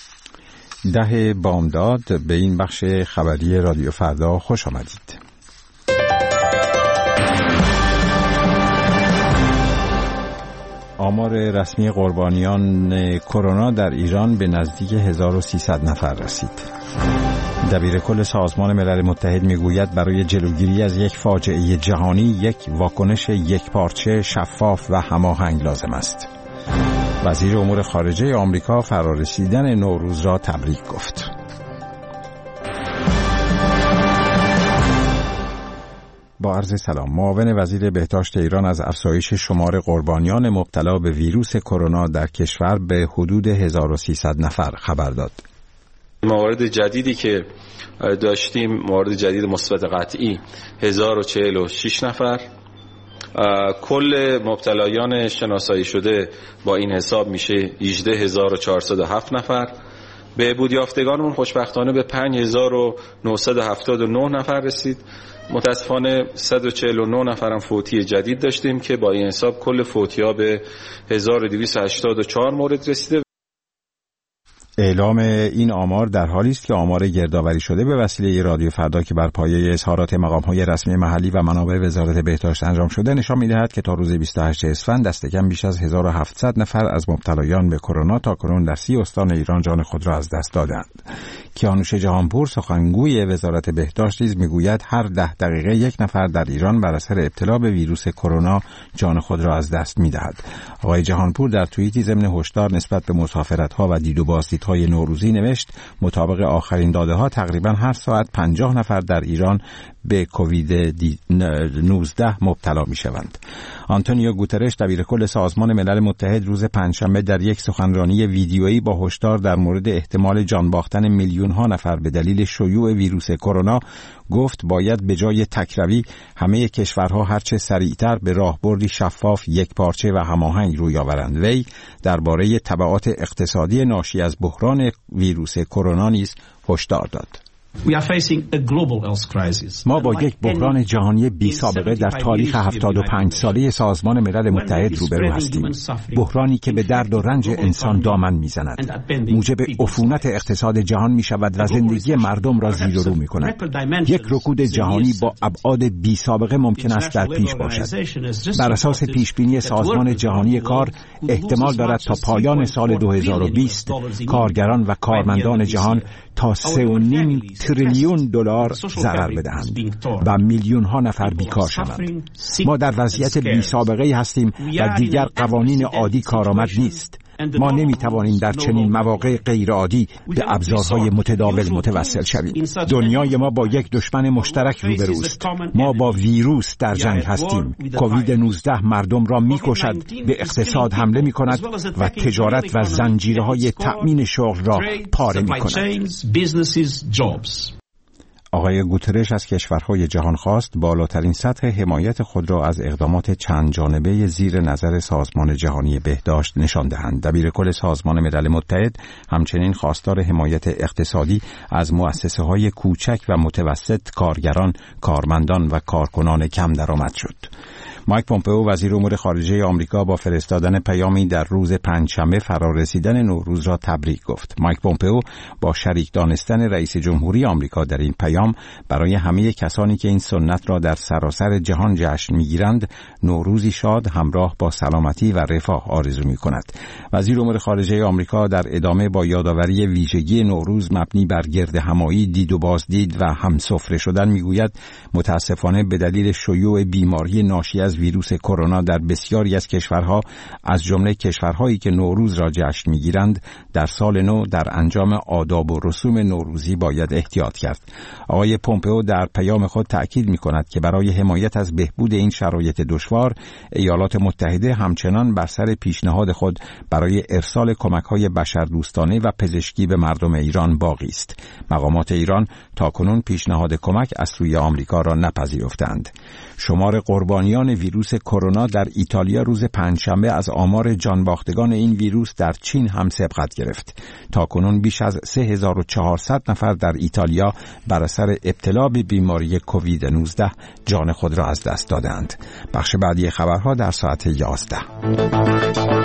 10 بامداد به این بخش خبری رادیو فردا خوش آمدید. آمار رسمی قربانیان کرونا در ایران به نزدیک 1300 نفر رسید. دبیرکل سازمان ملل متحد میگوید برای جلوگیری از یک فاجعه جهانی یک واکنش یکپارچه، شفاف و هماهنگ لازم است. وزیر امور خارجه آمریکا فرارسیدن نوروز را تبریک گفت. با عرض سلام. معاون وزیر بهداشت ایران از افزایش شمار قربانیان مبتلا به ویروس کرونا در کشور به حدود 1300 نفر خبر داد. موارد جدیدی که داشتیم، موارد جدید مثبت قطعی 1046 نفر. کل مبتلایان شناسایی شده با این حساب میشه 18407 نفر. بهبود یافتگانمون خوشبختانه به 5979 نفر رسید. متاسفانه 149 نفرم فوتی جدید داشتیم که با این حساب کل فوتی‌ها به 1284 مورد رسیده. اعلام این آمار در حالی است که آمار گردآوری شده به وسیله رادیو فردا که بر پایه اظهارات مقام‌های رسمی محلی و منابع وزارت بهداشت انجام شده نشان می‌دهد که تا روز 28 اسفند دست کم بیش از 1700 نفر از مبتلایان به کرونا تاکنون در 30 استان ایران جان خود را از دست دادند. کیانوش جهانپور سخنگوی وزارت بهداشت نیز می‌گوید هر 10 دقیقه یک نفر در ایران بر اثر ابتلا به ویروس کرونا جان خود را از دست می‌دهد. آقای جهانپور در توییتی ضمن هشدار نسبت به مسافرت‌ها و دید و بازدیدهای نوروزی نوشت مطابق آخرین داده‌ها تقریباً هر ساعت 50 نفر در ایران به کووید 19 مبتلا می‌شوند. آنتونیو گوترش دبیرکل سازمان ملل متحد روز پنجشنبه در یک سخنرانی ویدیویی با هشدار در مورد احتمال جان باختن میلیون‌ها نفر به دلیل شیوع ویروس کرونا گفت باید به جای تکروی همه کشورها هرچه سریعتر به راهبردی شفاف، یکپارچه و هماهنگ روی آورند. وی درباره تبعات اقتصادی ناشی از بحران ویروس کرونا نیز هشدار داد. ما با یک بحران جهانی بی سابقه در تاریخ 75 ساله سازمان ملل متحد روبرو هستیم. بحرانی که به درد و رنج انسان دامن میزند، موجب عفونت اقتصاد جهان می شود و زندگی مردم را زیر و رو می کند. یک رکود جهانی با ابعاد بی سابقه ممکن است در پیش باشد. بر اساس پیش بینی سازمان جهانی کار احتمال دارد تا پایان سال 2020 کارگران و کارمندان جهان تا 3.5 تریلیون دلار ضرر بدهند و میلیون ها نفر بیکار شوند. ما در وضعیت بی سابقه هستیم و دیگر قوانین عادی کارآمد نیست. ما نمیتوانیم در چنین مواقع غیرعادی به ابزارهای متداول متوسل شویم. دنیای ما با یک دشمن مشترک روبروست. ما با ویروس در جنگ هستیم. کووید 19 مردم را میکشد، به اقتصاد حمله میکند و تجارت و زنجیرهای تأمین شغل را پاره میکند. آقای گوترش از کشورهای جهان خواست بالاترین سطح حمایت خود را از اقدامات چند جانبه زیر نظر سازمان جهانی بهداشت نشان دهند. دبیرکل سازمان ملل متحد همچنین خواستار حمایت اقتصادی از مؤسسه‌های کوچک و متوسط، کارگران، کارمندان و کارکنان کم درآمد شد. مایک پومپئو وزیر امور خارجه آمریکا با فرستادن پیامی در روز پنجشنبه فرارسیدن نوروز را تبریک گفت. مایک پومپئو با شریک دانستن رئیس جمهوری آمریکا در این پیام برای همه کسانی که این سنت را در سراسر جهان جشن می‌گیرند نوروزی شاد همراه با سلامتی و رفاه آرزو می‌کند. وزیر امور خارجه آمریکا در ادامه با یادآوری ویژگی نوروز مبنی بر گردهمایی، دید و بازدید و همسفره شدن می‌گوید متاسفانه به دلیل شیوع بیماری ناشی از ویروس کرونا در بسیاری از کشورها از جمله کشورهایی که نوروز را جشن می‌گیرند در سال نو در انجام آداب و رسوم نوروزی باید احتیاط کرد. آقای پومپئو در پیام خود تأکید می‌کند که برای حمایت از بهبود این شرایط دشوار ایالات متحده همچنان بر سر پیشنهاد خود برای ارسال کمک‌های بشردوستانه و پزشکی به مردم ایران باقی است. مقامات ایران تاکنون پیشنهاد کمک از سوی آمریکا را نپذیرفتند. شمار قربانیان ویروس کرونا در ایتالیا روز پنجشنبه از آمار جانباختگان این ویروس در چین هم سبقت گرفت. تاکنون بیش از 3400 نفر در ایتالیا بر اثر ابتلا به بیماری کووید 19 جان خود را از دست دادند. بخش بعدی خبرها در ساعت 11.